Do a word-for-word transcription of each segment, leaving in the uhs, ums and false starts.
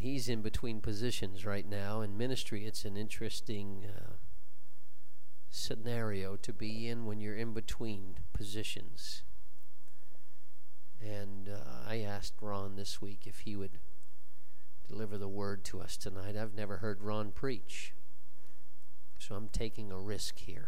he's in between positions right now. In ministry, it's an interesting uh, scenario to be in when you're in between positions. And uh, I asked Ron this week if he would deliver the word to us tonight. I've never heard Ron preach, so I'm taking a risk here.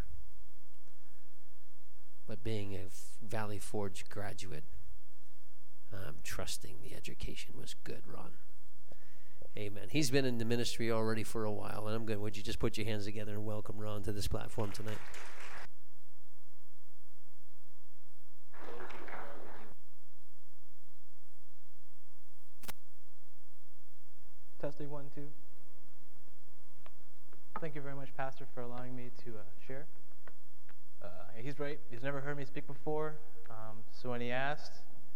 But being a Valley Forge graduate, I'm trusting the education was good, Ron. Amen. He's been in the ministry already for a while, and I'm good. Would you just put your hands together and welcome Ron to this platform tonight? Testing one, two. Thank you very much, Pastor, for allowing me to uh, share. Uh, he's right. He's never heard me speak before, um, so when he asked,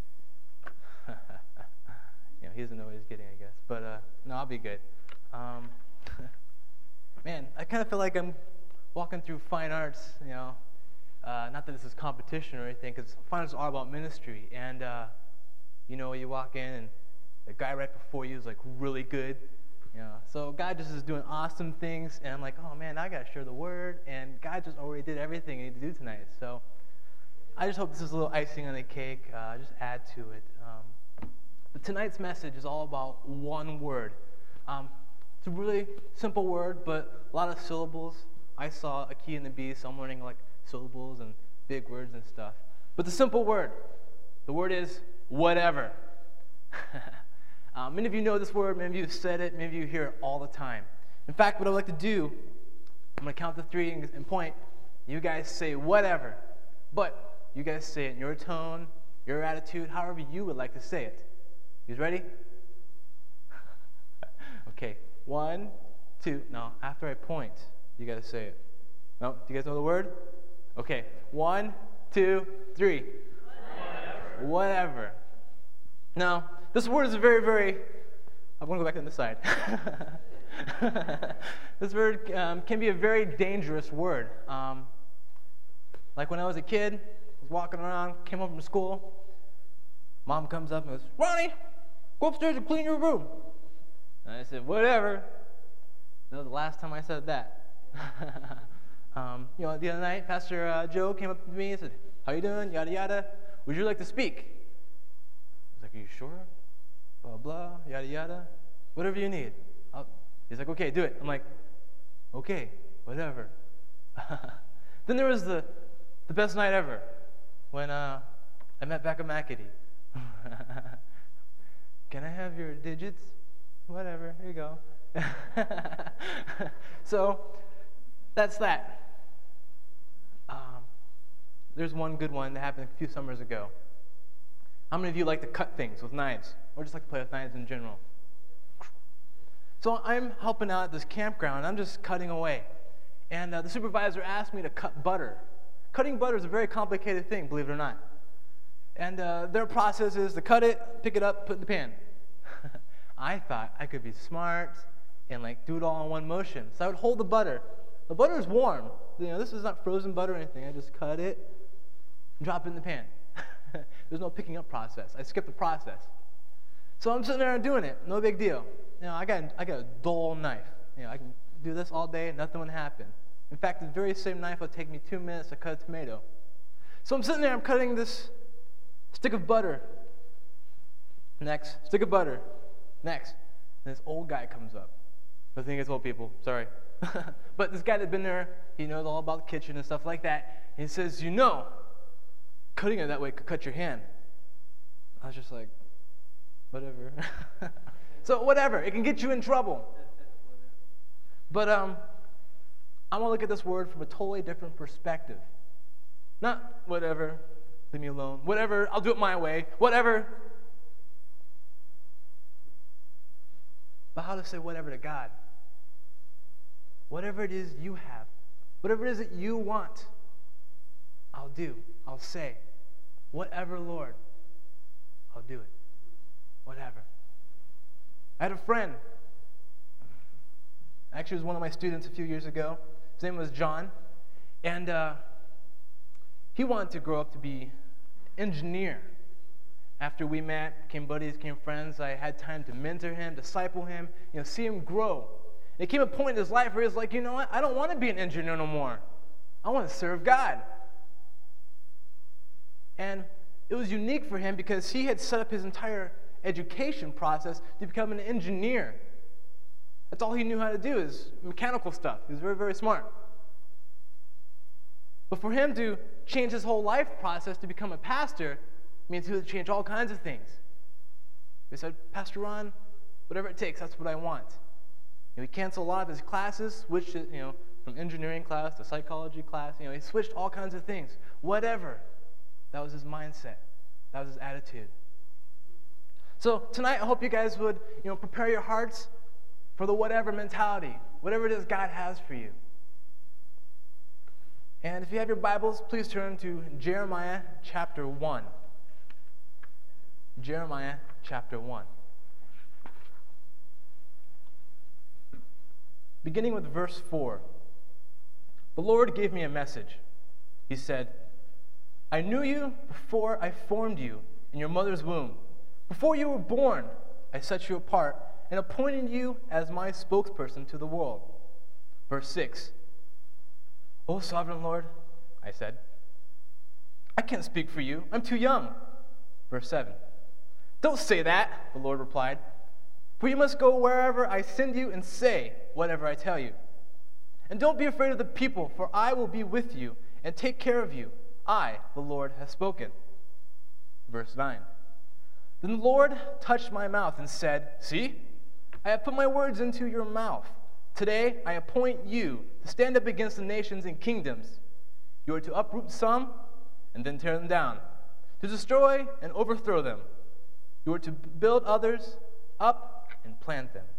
you know, he doesn't know what he's getting, I guess. But uh, no, I'll be good. Um, man, I kind of feel like I'm walking through fine arts. You know, uh, not that this is competition or anything, because fine arts is all about ministry. And uh, you know, you walk in and the guy right before you is like really good. You know, so God just is doing awesome things, and I'm like, oh man, I gotta share the word, and God just already did everything I need to do tonight. So I just hope this is a little icing on the cake. Uh, just add to it. Um, but tonight's message is all about one word. Um, it's a really simple word, but a lot of syllables. I saw a key in the B, so I'm learning like syllables and big words and stuff. But the simple word, the word is whatever. Um, many of you know this word, many of you have said it, many of you hear it all the time. In fact, what I'd like to do, I'm going to count to three and, and point. You guys say whatever, but you guys say it in your tone, your attitude, however you would like to say it. You guys ready? Okay, one, two. No, after I point, you got to say it. No, do you guys know the word? Okay, one, two, three. Whatever. Whatever. Now, this word is a very, very, I'm going to go back on this side. This word um, can be a very dangerous word. Um, like when I was a kid, I was walking around, came home from school, mom comes up and goes, Ronnie, go upstairs and clean your room. And I said, whatever. That was the last time I said that. um, you know, the other night, Pastor uh, Joe came up to me and said, how you doing, yada, yada. Would you like to speak? I was like, are you sure? Blah, blah, yada, yada, whatever you need. I'll, he's like, okay, do it. I'm like, okay, whatever. Then there was the, the best night ever when uh, I met Becca McAdee. Can I have your digits? Whatever, here you go. So, that's that. Um, there's one good one that happened a few summers ago. How many of you like to cut things with knives? Or just like to play with knives in general? So I'm helping out at this campground. I'm just cutting away. And uh, the supervisor asked me to cut butter. Cutting butter is a very complicated thing, believe it or not. And uh, their process is to cut it, pick it up, put it in the pan. I thought I could be smart and like do it all in one motion. So I would hold the butter. The butter is warm. You know, this is not frozen butter or anything. I just cut it and drop it in the pan. There's no picking up process. I skipped the process. So I'm sitting there and doing it. No big deal. You know, I got I got a dull knife. You know, I can do this all day. Nothing would happen. In fact, the very same knife would take me two minutes to cut a tomato. So I'm sitting there. I'm cutting this stick of butter. Next stick of butter. Next, and this old guy comes up. I think it's old people. Sorry, but this guy that's been there, he knows all about the kitchen and stuff like that. And he says, you know, cutting it that way could cut your hand. I was just like, whatever. So whatever, it can get you in trouble. But um, I'm going to look at this word from a totally different perspective. Not whatever, leave me alone. Whatever, I'll do it my way. Whatever. But how to say whatever to God. Whatever it is you have, whatever it is that you want, I'll do, I'll say. Whatever, Lord, I'll do it. Whatever. I had a friend. Actually, it was one of my students a few years ago. His name was John. And uh, he wanted to grow up to be an engineer. After we met, became buddies, became friends, I had time to mentor him, disciple him, you know, see him grow. And it came a point in his life where he was like, you know what? I don't want to be an engineer no more. I want to serve God. And it was unique for him because he had set up his entire education process to become an engineer. That's all he knew how to do is mechanical stuff. He was very, very smart. But for him to change his whole life process to become a pastor means he would change all kinds of things. He said, Pastor Ron, whatever it takes, that's what I want. You know, he canceled a lot of his classes, switched it, you know, from engineering class to psychology class. You know, he switched all kinds of things. Whatever. That was his mindset. That was his attitude. So tonight, I hope you guys would, you know, prepare your hearts for the whatever mentality, whatever it is God has for you. And if you have your Bibles, please turn to Jeremiah chapter one. Jeremiah chapter one. Beginning with verse four. The Lord gave me a message. He said, I knew you before I formed you in your mother's womb. Before you were born, I set you apart and appointed you as my spokesperson to the world. Verse six. O sovereign Lord, I said, I can't speak for you. I'm too young. Verse seven. Don't say that, the Lord replied, for you must go wherever I send you and say whatever I tell you. And don't be afraid of the people, for I will be with you and take care of you. I, the Lord, have spoken. Verse nine. Then the Lord touched my mouth and said, see, I have put my words into your mouth. Today I appoint you to stand up against the nations and kingdoms. You are to uproot some and then tear them down, to destroy and overthrow them. You are to build others up and plant them.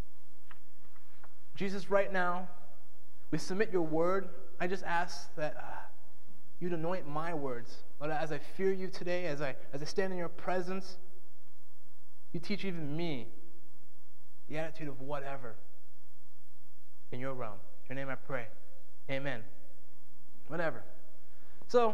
Jesus, right now, we submit your word. I just ask that uh, you'd anoint my words. Lord, as I fear you today, as I, as I stand in your presence, you teach even me the attitude of whatever in your realm. In your name I pray. Amen. Whatever. So,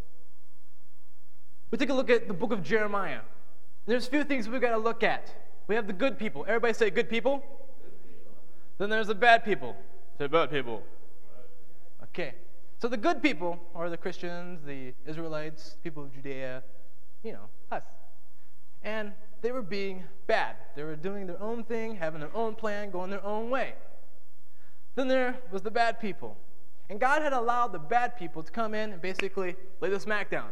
we take a look at the book of Jeremiah. There's a few things we've got to look at. We have the good people. Everybody say good people. Good people. Then there's the bad people. Say bad people. Okay. So the good people are the Christians, the Israelites, people of Judea, you know, us. And they were being bad. They were doing their own thing, having their own plan, going their own way. Then there was the bad people. And God had allowed the bad people to come in and basically lay the smack down.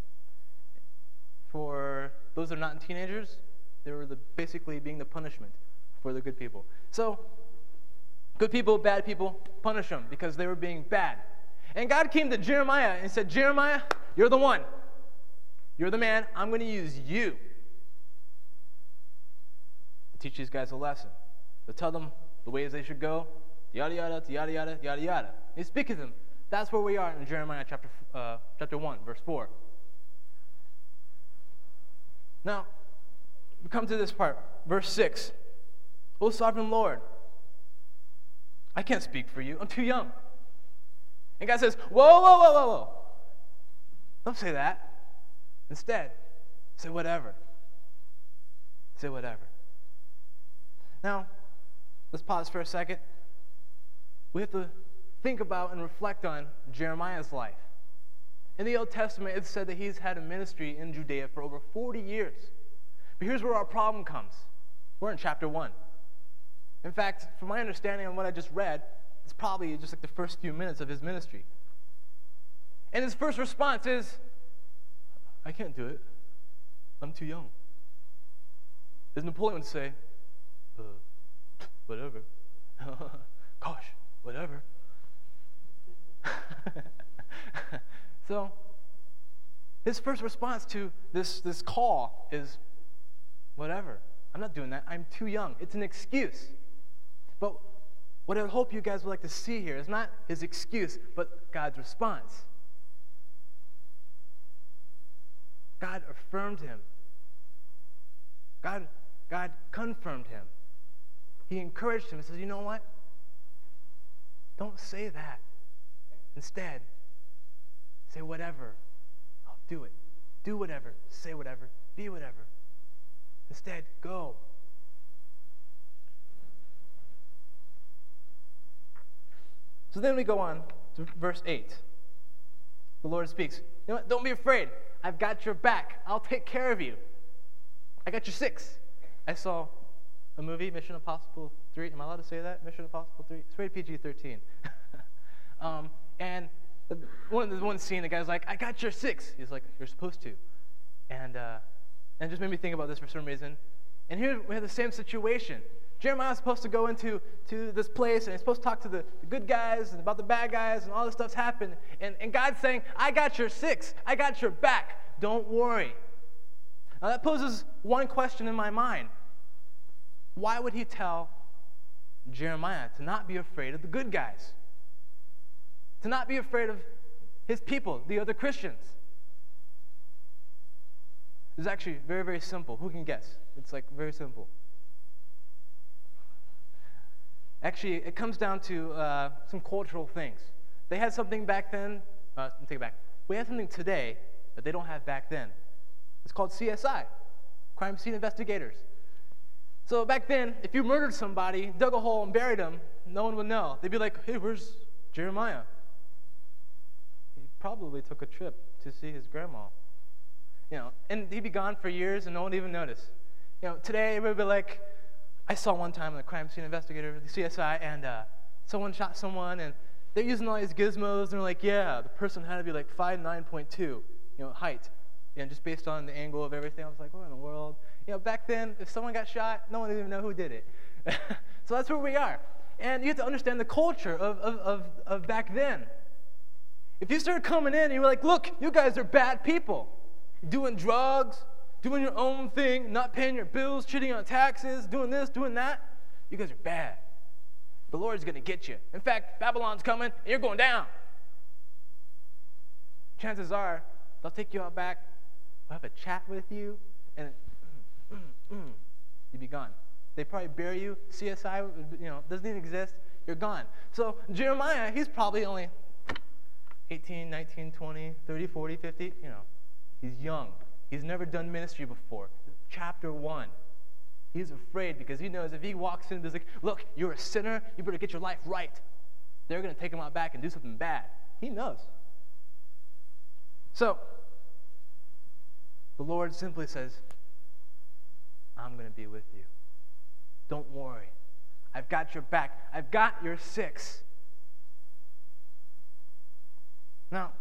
For those that are not teenagers, they were the, basically being the punishment for the good people. So, good people, bad people, punish them because they were being bad. And God came to Jeremiah and said, Jeremiah, you're the one. You're the man. I'm going to use you to teach these guys a lesson, to tell them the ways they should go, yada, yada, yada, yada, yada, yada. He's speaking to them. That's where we are in Jeremiah chapter, uh, chapter one, verse four. Now, we come to this part, verse six. O sovereign Lord, I can't speak for you. I'm too young. And God says, whoa, whoa, whoa, whoa, whoa. Don't say that. Instead, say whatever. Say whatever. Now, let's pause for a second. We have to think about and reflect on Jeremiah's life. In the Old Testament, it's said that he's had a ministry in Judea for over forty years. But here's where our problem comes. We're in chapter one. In fact, from my understanding of what I just read, it's probably just like the first few minutes of his ministry. And his first response is, I can't do it. I'm too young. As Napoleon would say, uh, whatever. Gosh, whatever. So, his first response to this, this call is, whatever. I'm not doing that. I'm too young. It's an excuse. But what I hope you guys would like to see here is not his excuse, but God's response. God affirmed him. God, God confirmed him. He encouraged him and says, you know what? Don't say that. Instead, say whatever. I'll do it. do whatever, say whatever, be whatever. Instead, go. So then we go on to verse eight. The Lord speaks. You know what? Don't be afraid. I've got your back. I'll take care of you. I got your six. I saw a movie, Mission Impossible three. Am I allowed to say that? Mission Impossible three? It's rated P G thirteen. um, and one, one scene, the guy's like, I got your six. He's like, you're supposed to. And, uh, and it just made me think about this for some reason. And here we have the same situation. Jeremiah's supposed to go into to this place, and he's supposed to talk to the, the good guys and about the bad guys, and all this stuff's happened. And, and God's saying, I got your six. I got your back. Don't worry. Now that poses one question in my mind. Why would he tell Jeremiah to not be afraid of the good guys? To not be afraid of his people, the other Christians? It's actually very, very simple. Who can guess? It's like very simple. Actually, it comes down to uh, some cultural things. They had something back then. Uh, let me take it back. We have something today that they don't have back then. It's called C S I, Crime Scene Investigators. So back then, if you murdered somebody, dug a hole and buried them, no one would know. They'd be like, hey, where's Jeremiah? He probably took a trip to see his grandma. You know, and he'd be gone for years and no one would even notice. You know, today everybody would be like, I saw one time a crime scene investigator with the C S I, and uh, someone shot someone, and they're using all these gizmos, and they're like, yeah, the person had to be like five nine point two, you know, height, you know, just based on the angle of everything. I was like, what in the world? You know, back then, if someone got shot, no one would even know who did it. So that's where we are. And you have to understand the culture of, of, of, of back then. If you started coming in and you were like, look, you guys are bad people, doing drugs, doing your own thing, not paying your bills, cheating on taxes, doing this, doing that, you guys are bad. The Lord's going to get you. In fact, Babylon's coming, and you're going down. Chances are, they'll take you out back, they'll have a chat with you, and mm, mm, mm, you'll be gone. They probably bury you. C S I, you know, doesn't even exist. You're gone. So Jeremiah, he's probably only eighteen, nineteen, twenty, thirty, forty, fifty, you know. He's young. He's never done ministry before. Chapter one. He's afraid because he knows if he walks in and is like, look, you're a sinner, you better get your life right. They're going to take him out back and do something bad. He knows. So, the Lord simply says, I'm going to be with you. Don't worry. I've got your back. I've got your six. Now,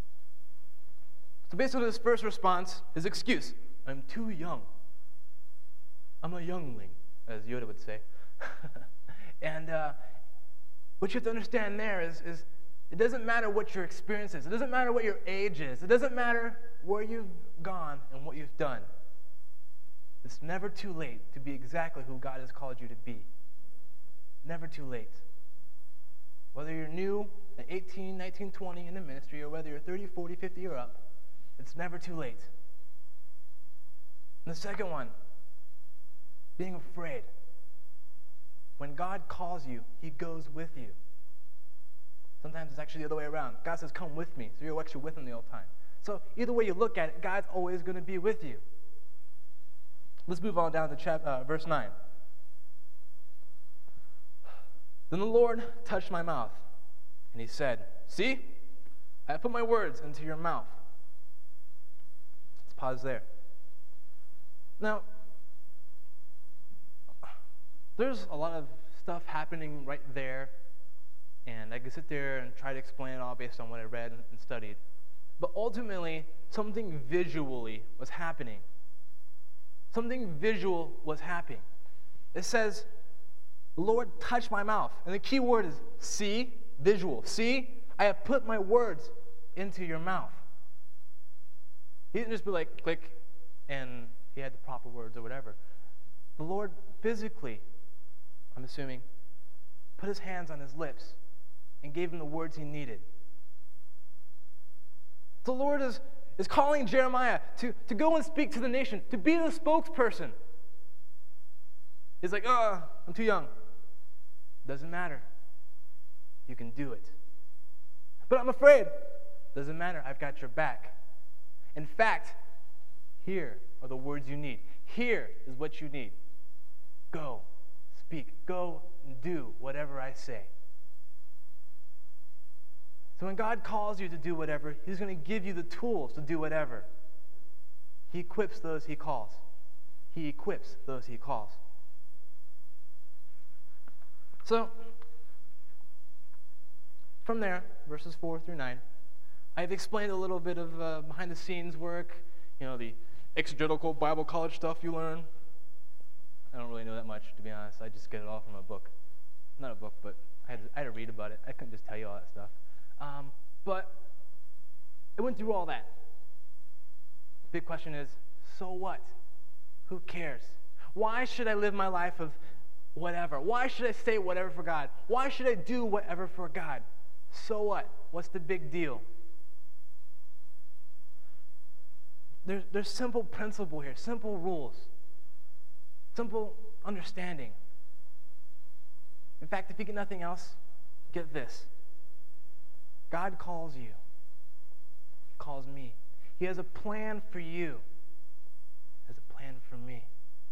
so based on his first response, his excuse, I'm too young. I'm a youngling, as Yoda would say. and uh, what you have to understand there is, is it doesn't matter what your experience is. It doesn't matter what your age is. It doesn't matter where you've gone and what you've done. It's never too late to be exactly who God has called you to be. Never too late. Whether you're new at eighteen, nineteen, twenty in the ministry, or whether you're thirty, forty, fifty or up, it's never too late. And the second one, being afraid. When God calls you, he goes with you. Sometimes it's actually the other way around. God says, come with me. So you're actually with him the whole time. So either way you look at it, God's always going to be with you. Let's move on down to chap- uh, verse nine. Then the Lord touched my mouth, and he said, see, I put my words into your mouth. Let's pause there. Now, there's a lot of stuff happening right there, and I could sit there and try to explain it all based on what I read and studied. But ultimately, something visually was happening. Something visual was happening. It says, the Lord touched my mouth. And the key word is see, visual. See, I have put my words into your mouth. He didn't just be like, click, and he had the proper words or whatever. The Lord physically, I'm assuming, put his hands on his lips and gave him the words he needed. The Lord is, is calling Jeremiah to, to go and speak to the nation, to be the spokesperson. He's like, oh, I'm too young. Doesn't matter. You can do it. But I'm afraid. Doesn't matter. I've got your back. In fact, Here are the words you need. Here is what you need. Go, speak, go and do whatever I say. So when God calls you to do whatever, He's going to give you the tools to do whatever. He equips those He calls. He equips those He calls. So, from there, verses four through nine, I've explained a little bit of uh, behind-the-scenes work, you know, the exegetical Bible college stuff you learn. I don't really know that much, to be honest. I just get it all from a book. Not a book, but I had to, I had to read about it. I couldn't just tell you all that stuff. Um, but I went through all that. The big question is, so what? Who cares? Why should I live my life of whatever? Why should I say whatever for God? Why should I do whatever for God? So what? What's the big deal? There's, there's simple principle here, simple rules, simple understanding. In fact, if you get nothing else, get this. God calls you. He calls me. He has a plan for you. He has a plan for me.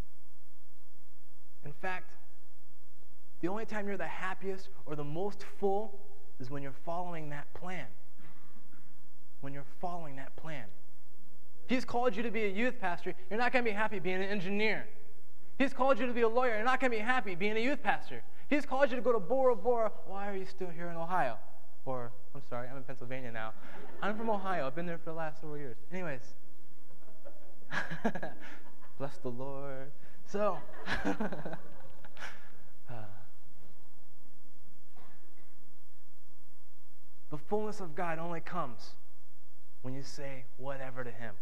In fact, the only time you're the happiest or the most full is when you're following that plan. When you're following that plan. If He's called you to be a youth pastor, you're not going to be happy being an engineer. If He's called you to be a lawyer, you're not going to be happy being a youth pastor. If He's called you to go to Bora Bora, why are you still here in Ohio? Or, I'm sorry, I'm in Pennsylvania now. I'm from Ohio. I've been there for the last several years. Anyways. Bless the Lord. So, uh, the fullness of God only comes when you say whatever to Him.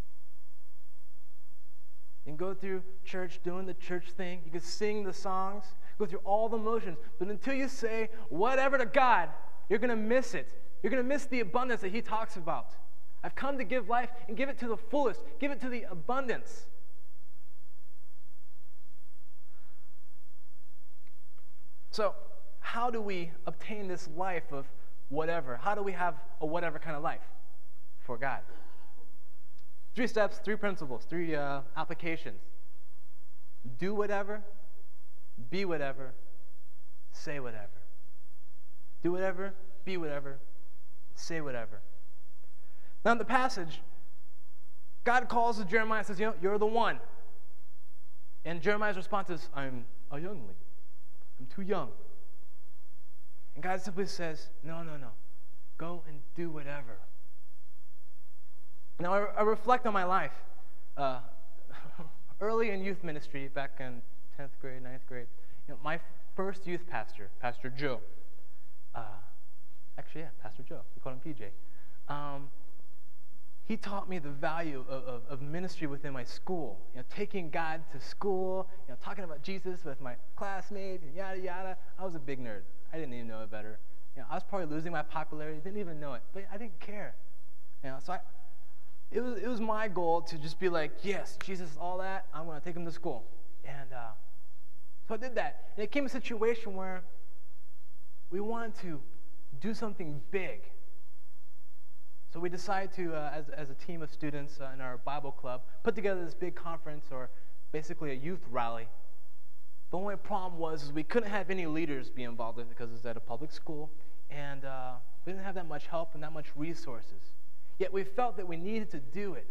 You can go through church doing the church thing. You can sing the songs, go through all the motions. But until you say whatever to God, you're going to miss it. You're going to miss the abundance that He talks about. I've come to give life and give it to the fullest. Give it to the abundance. So, how do we obtain this life of whatever? How do we have a whatever kind of life for God? Three steps, three principles, three uh, applications. Do whatever, be whatever, say whatever. Do whatever, be whatever, say whatever. Now in the passage, God calls to Jeremiah and says, you know, you're the one. And Jeremiah's response is, I'm a youngling. I'm too young. And God simply says, no, no, no. Go and do whatever. Now, I, I reflect on my life. Uh, early in youth ministry, back in tenth grade, ninth grade, you know, my first youth pastor, Pastor Joe, uh, actually, yeah, Pastor Joe, we call him P J, um, he taught me the value of, of, of ministry within my school. You know, taking God to school, you know, talking about Jesus with my classmates, and yada, yada. I was a big nerd. I didn't even know it better. You know, I was probably losing my popularity, didn't even know it, but I didn't care. You know, so I, it was it was my goal to just be like, yes, Jesus is all that. I'm going to take him to school, and uh, so I did that. And it came a situation where we wanted to do something big. So we decided to, uh, as as a team of students uh, in our Bible club, put together this big conference, or basically a youth rally. The only problem was is we couldn't have any leaders be involved in it because it was at a public school, and uh, we didn't have that much help and that much resources. Yet we felt that we needed to do it.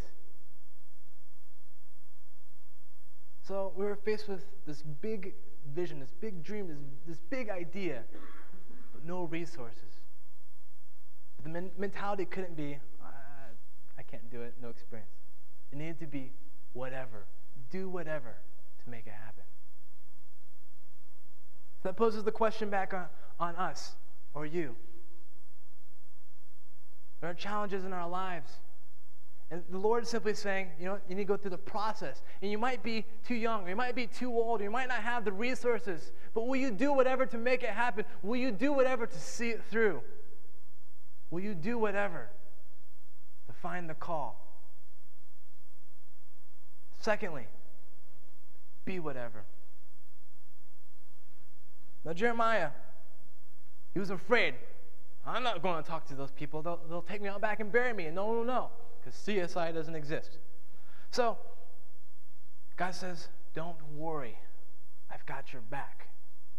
So we were faced with this big vision, this big dream, this, this big idea, but no resources. The men- mentality couldn't be, uh, I can't do it, no experience. It needed to be whatever, do whatever to make it happen. So that poses the question back on, on us, or you. There are challenges in our lives. And the Lord is simply saying, you know, you need to go through the process. And you might be too young, or you might be too old, or you might not have the resources. But will you do whatever to make it happen? Will you do whatever to see it through? Will you do whatever to find the call? Secondly, be whatever. Now Jeremiah, he was afraid. I'm not going to talk to those people. They'll, they'll take me out back and bury me. And no, no, no, because C S I doesn't exist. So, God says, don't worry. I've got your back.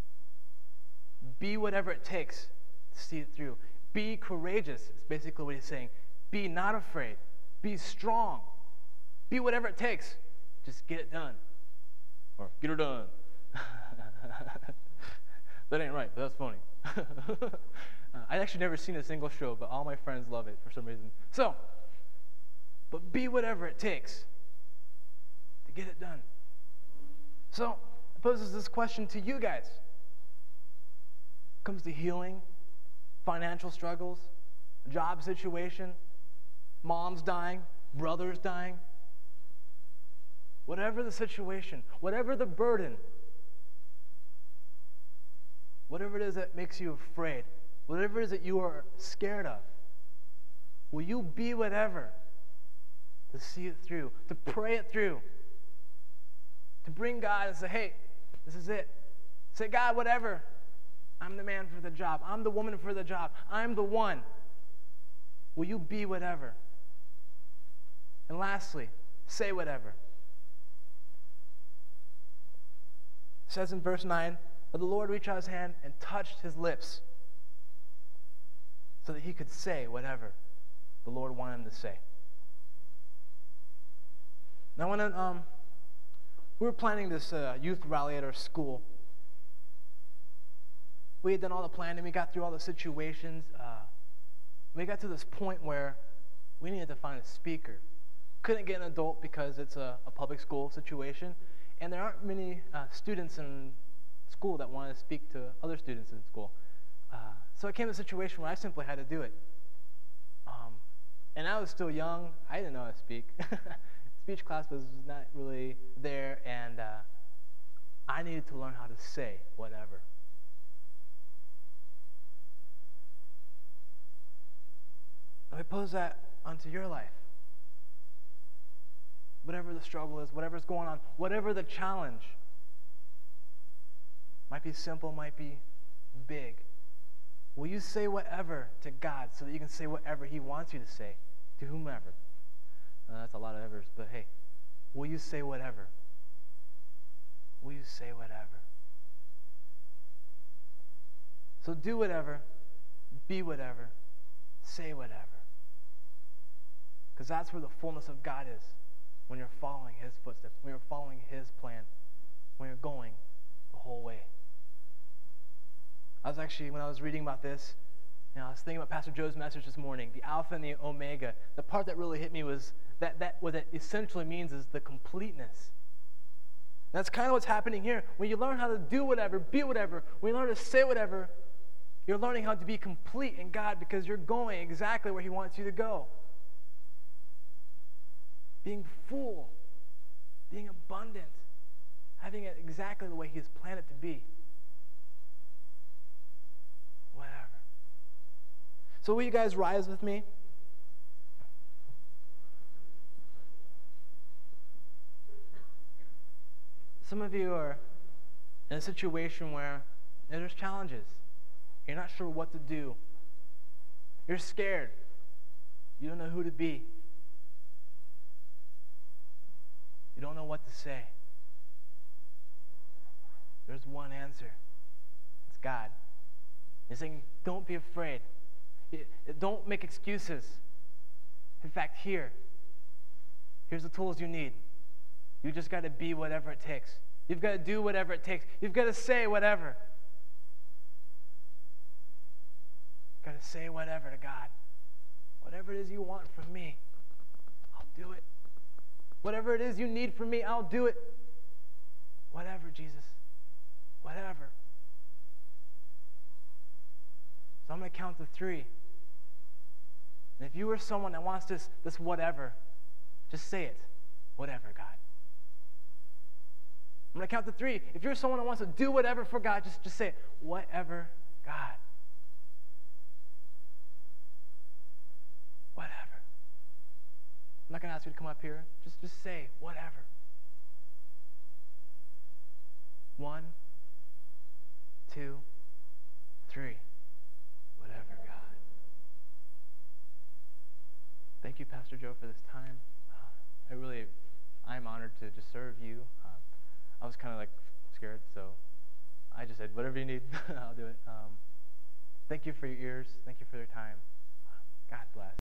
Be whatever it takes to see it through. Be courageous is basically what he's saying. Be not afraid. Be strong. Be whatever it takes. Just get it done. Or get her done. That ain't right, but that's funny. uh, I've actually never seen a single show, but all my friends love it for some reason. So, but be whatever it takes to get it done. So, it poses this question to you guys. It comes to healing, financial struggles, job situation, mom's dying, brothers dying. Whatever the situation, whatever the burden, whatever it is that makes you afraid, whatever it is that you are scared of, will you be whatever to see it through, to pray it through, to bring God and say, hey, this is it. Say, God, whatever. I'm the man for the job. I'm the woman for the job. I'm the one. Will you be whatever? And lastly, say whatever. It says in verse nine, but the Lord reached out his hand and touched his lips so that he could say whatever the Lord wanted him to say. Now, when um, we were planning this uh, youth rally at our school, we had done all the planning, we got through all the situations. Uh, we got to this point where we needed to find a speaker. Couldn't get an adult because it's a, a public school situation, and there aren't many uh, students in school that want to speak to other students in school. Uh, so it came to a situation where I simply had to do it. Um, and I was still young. I didn't know how to speak. Speech class was not really there, and uh, I needed to learn how to say whatever. Let me pose that onto your life. Whatever the struggle is, whatever's going on, whatever the challenge, might be simple, might be big. Will you say whatever to God so that you can say whatever he wants you to say to whomever? Uh, that's a lot of evers, but hey, will you say whatever? Will you say whatever? So do whatever, be whatever, say whatever. Because that's where the fullness of God is, when you're following his footsteps, when you're following his plan, when you're going the whole way. I was actually, when I was reading about this, you know, I was thinking about Pastor Joe's message this morning, the Alpha and the Omega. The part that really hit me was that, that what it essentially means is the completeness. That's kind of what's happening here. When you learn how to do whatever, be whatever, when you learn to say whatever, you're learning how to be complete in God because you're going exactly where he wants you to go. Being full, being abundant, having it exactly the way he has planned it to be. Whatever. So will you guys rise with me? Some of you are in a situation where there's challenges. You're not sure what to do. You're scared. You don't know who to be. You don't know what to say. There's one answer. It's God. He's saying, don't be afraid. Don't make excuses. In fact, here, here's the tools you need. You just got to be whatever it takes. You've got to do whatever it takes. You've got to say whatever. You've got to say whatever to God. Whatever it is you want from me, I'll do it. Whatever it is you need from me, I'll do it. Whatever, Jesus. Whatever. So I'm going to count to three. And if you are someone that wants this, this whatever, just say it. Whatever, God. I'm going to count to three. If you're someone that wants to do whatever for God, just, just say it. Whatever, God. Whatever. I'm not going to ask you to come up here. Just, just say whatever. One, two, three. Whatever, God. Thank you, Pastor Joe, for this time. I really I'm honored to just serve you. Um, I was kind of like scared, so I just said, whatever you need, I'll do it. Um, thank you for your ears. Thank you for your time. God bless.